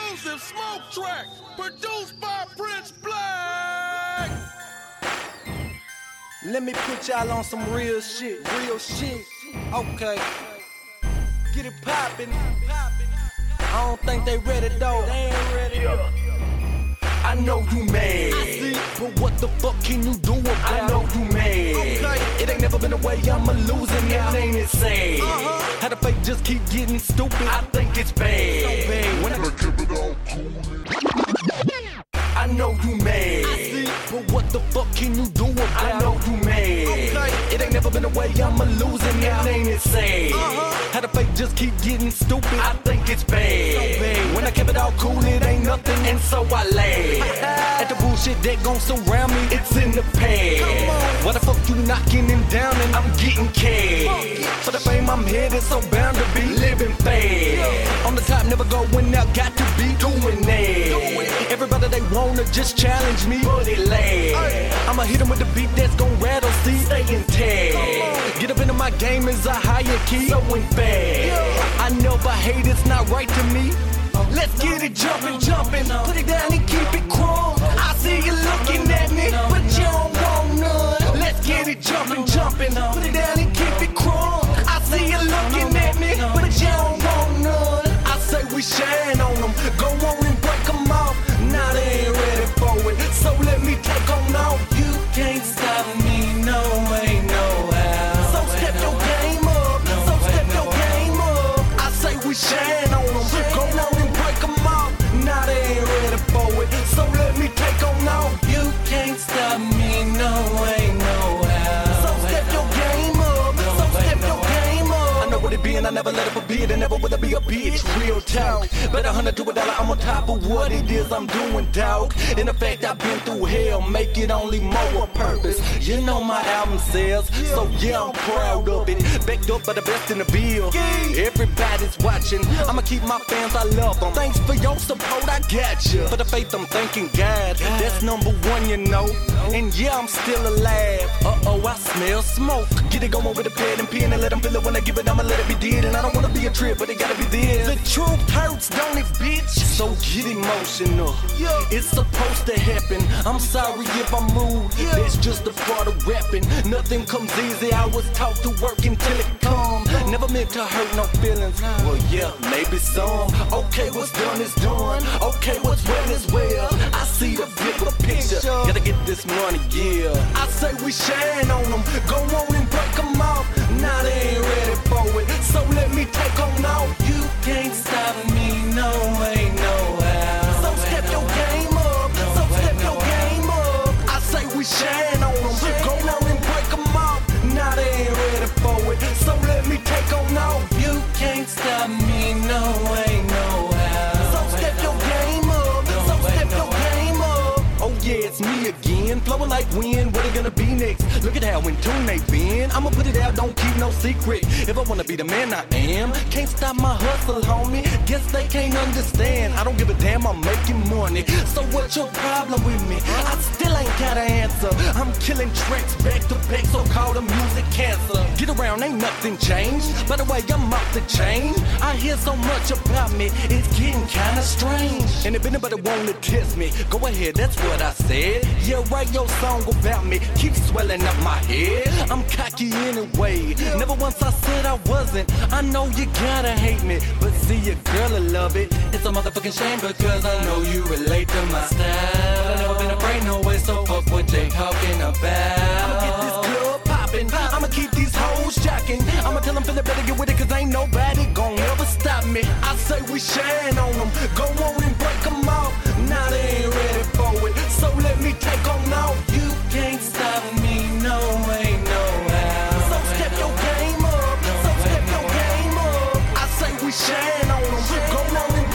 exclusive smoke track produced by Prince Black. Let me put y'all on some real shit, Okay, get it poppin'. I don't think they ready though. They ain't ready. I know you mad, But what the fuck can you do about it? I know you mad. Okay. It ain't never been a way I'ma lose it, now ain't it sad? How the fake just keep getting stupid? I think it's bad. So bad. When I keep it all cool, I know you mad. But what the fuck can you do about it? I know you mad. Okay. It ain't never been a way I'ma lose it, now ain't it sad? How the fake just keep getting stupid? I think it's bad. When I keep it all cool, it ain't nothing, and so I laugh. At the bullshit that gon' surround me, It's in the past. why the fuck you knocking him down and I'm getting cash. For the fame I'm headed, so bound to be living fast. on the top, never going out, got to be Doing that. Everybody they wanna just challenge me, But it lasts. I'ma hit 'em with the beat that's gon' rattle, see? Stay intact. Get up into my game as a higher key. So in fast. I never hate, it's not right to me. Let's get it jumpin', put it down and keep it crunk. I see you looking at me, but you don't want none. Let's get it jumpin', put it down and keep it crunk. I see you looking at me, but you don't want none. I say we shine on them, go on and break them off. Now they ain't ready for it, so let me take on off. You can't stop me, no way, no how. So step your game up, so step your game up. I say we shine on them, go on and break them off. Now they ain't ready for it, so let me take on off. You can't stop me, no way, no how. So step your game up, so step your game up. I know what it be and I never let it forbid, and never will I be a bitch. Real talk, bet $100 to $1, I'm on top of what it is I'm doing, dog. In effect, I've been through hell, make it only more a purpose. You know my album sells, so yeah, I'm proud of it. Backed up by the best in the bill. Everybody's watching, I'ma keep my fans, I love them. Thanks for your support, I got you. For the faith, I'm thanking God, that's number one, you know. And yeah, I'm still alive. Uh-oh, I smell smoke. Get it going with a pad and pen and let them feel it when I give it, I'ma let it be dead. And I don't wanna be a trip, but it gotta be this. The truth hurts, don't it, bitch? So get emotional. It's supposed to happen. I'm sorry if I'm rude. That's just a part of rapping. Nothing comes easy. I was taught to work until it come. Never meant to hurt no feelings. Well, yeah, maybe some. Okay, what's done is done. Okay, what's well is well. I see the bigger picture. Gotta get this money, yeah. I say we shine on them. Go on and break them off. Now they ain't ready for it, so let me take on off. You can't stop me, no way, no how. So step your game up, so step your game up. I say we shine on them, go on and break them off. Now they ain't ready for it, so let me take on off. You can't stop me, no way, no how. So step your game up, so step your game up. Oh yeah, it's me again, flowing like wind. What it gonna be next? Look at how in tune they been. I'ma put it out, don't keep no secret. If I wanna be the man I am, can't stop my hustle, homie. Guess they can't understand. I don't give a damn, I'm making money. So what's your problem with me? I still ain't got an answer. I'm killing tracks back to back, so call the music cancer. Get around, ain't nothing changed. By the way, I'm out to change. I hear so much about me, it's getting kinda strange. And if anybody wanna test me, go ahead, that's what I said. Yeah, write your song about me, keep swelling up my head. I'm cocky anyway, never once I said I wasn't. I know you gotta hate me, but see your girl, I love it. It's a motherfucking shame because I know you relate to my style. I've never been afraid, no way, so fuck what they talking about. I'ma get this club poppin', I'ma keep these hoes jockin'. I'ma tell them feel it better get with it, cause ain't nobody gon' ever stop me. I say we shine on them, go on and break them off. Now they ain't ready for it, so let me take on off. You can't stop me, no way, no how. So step your game up, so step your game up. I say we shine on them, go on and